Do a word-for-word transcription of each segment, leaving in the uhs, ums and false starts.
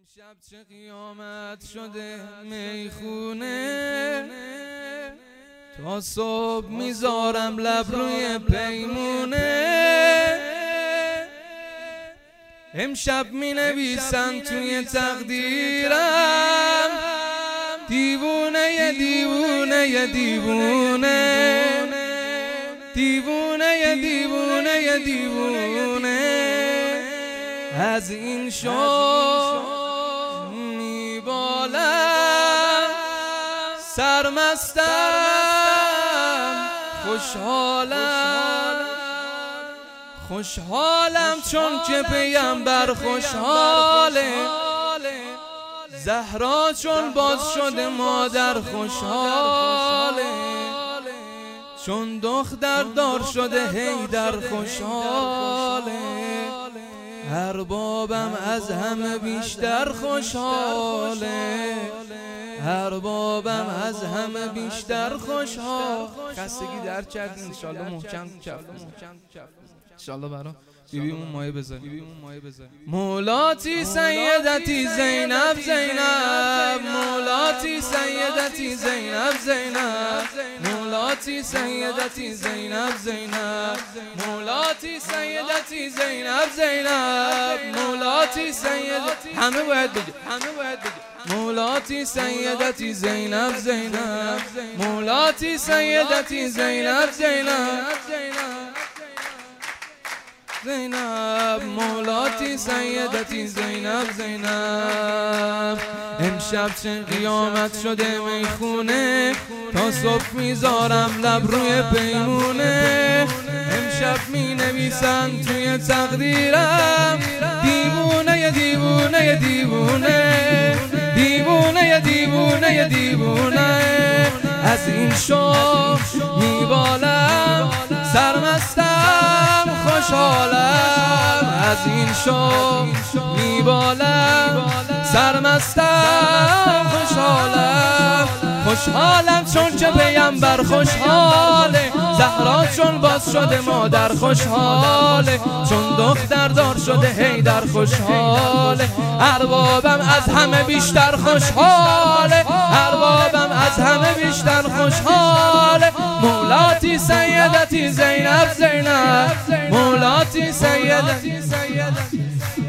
امشب چه قیامت شده میخونه، تا صبح میذارم لب روی پیمونه. امشب مینویسم توی تقدیرم، دیوونه ی دیوونه ی دیوونه، دیوونه ی دیوونه ی دیوونه. از این شو میبالم، سرمستم، خوشحالم، خوشحالم چون که پیامبر خوشحاله، زهرا چون باز شده مادر خوشحاله، چون دختر دار شده حیدر خوشحاله. اربابم از همه بیشتر خوشحاله، اربابم از همه بیشتر خوشحال. خستگی در کرد انشالله محکم کف انشالله برا بیبیمون مایه بزنیم. مولاتی سیدتی زینب زینب، مولاتی سیدتی زینب زینب، مولاتی سیدتی زینب زینب، مولاتی سیدتی زینب زینب، مولاتی سیدتی. همه باید بگه، همه باید بگه. مولاتی سیدتی زینب زینب، مولاتی سیدتی زینب زینب زینب، مولاتی سیدتی زینب زینب. امشب چه قیامت شده میخونه، تا صبح میذارم لب روی پیمونه. امشب می نویسم توی تقدیرم، دیوونه ی دیوونه ی دیوونه، دیوونه ی دیوونه ی دیوونه. از این شو میبالم، سرمستم، خوشحالم. از این شو میبالم، سرمستم، خوشحالم، خوشحالم چون که پیامبر خوشحاله، زهرا چون باز شده مادر خوشحاله، چون دختر دار شده حیدر خوشحاله. اربابم از همه بیشتر خوشحاله، اربابم از همه بیشتر خوشحاله. مولاتی سیدتی زینب زینب، مولاتی سیدتی زینب.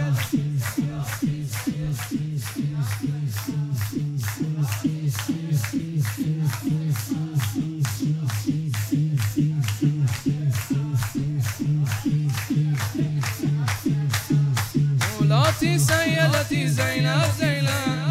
مولاتی سیدتی زینب زینب،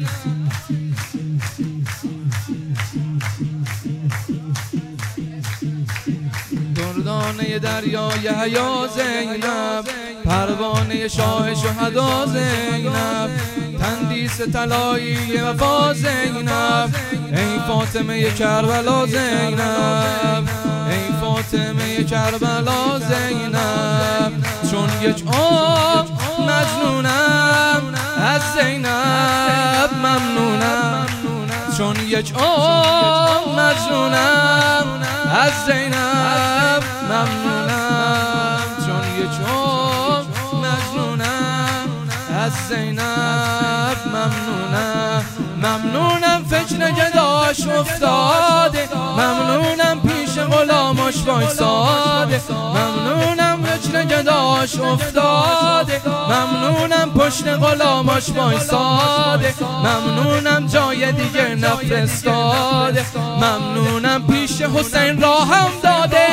دردانه دریای حیا زینب، پروانه شاه شهدا زینب، تندیس طلایی وفا زینب. ای فاطمه کربلا زینب، ای فاطمه کربلا زینب. چون یک عمر مجنونم از زینب ممنونم، چون یک عمر مجنونم از زینب ممنونم، چون یک عمر مجنونم از زینب ممنونم. ممنونم فکر گداش افتاده، ممنونم پیش غلامش وایساده، ممنونم فکر گداش افتاده، ممنونم پشت غلامش وایساده، ممنونم جای دیگه نفرستاده، ممنونم پیش حسین راهم داده.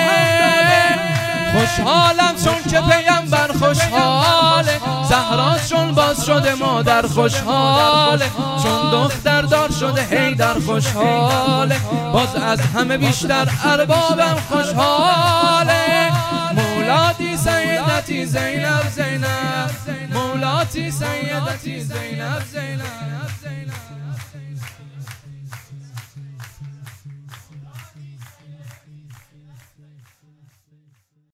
خوشحالم چون که پیامبر خوشحاله، زهرا چون باز شده مادر خوشحاله، چون دختر دار شده حیدر خوشحاله، باز از همه بیشتر اربابم خوشحاله. مولاتی سیدتی زینب زینب، مولاتی سیدتی زینب زینب.